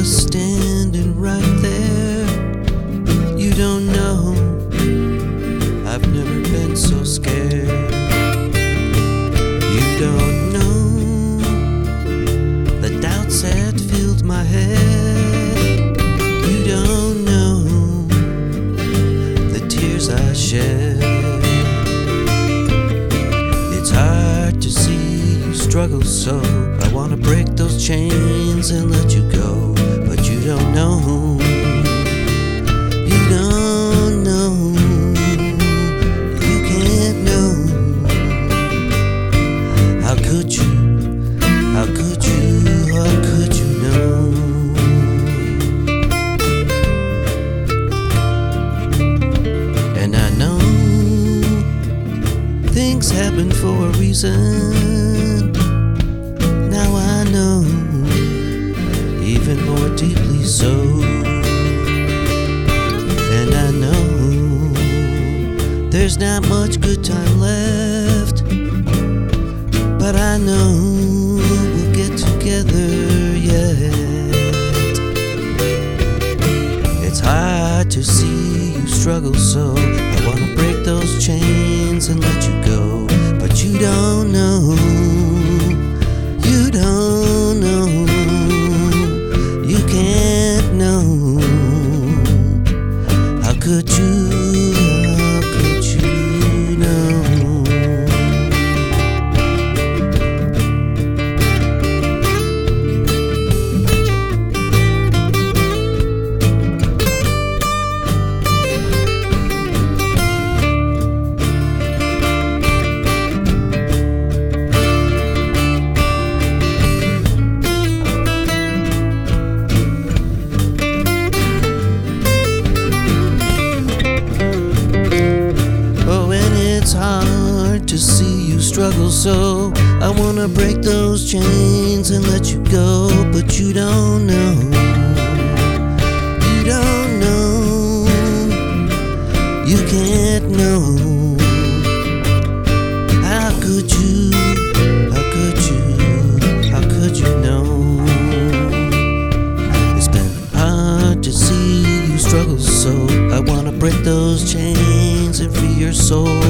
was standing right there. You don't know, I've never been so scared. You don't know the doubts that filled my head. You don't know the tears I shed. It's hard to see you struggle so. I wanna break those chains and let you go, but you don't know. You don't know. You can't know. How could you? How could you? How could you know? And I know things happen for a reason. Now I know, even more deeply so. And I know there's not much good time left, but I know we'll get together yet. It's hard to see you struggle so. I wanna break those chains and let you go, but you don't know. You don't know. You can't know. How could you? How could you know? It's hard to see you struggle so. I wanna break those chains and let you go, but you don't know. You don't know. You can't know. How could you? How could you? How could you know? It's been hard to see you struggle so. I wanna break those chains and free your soul,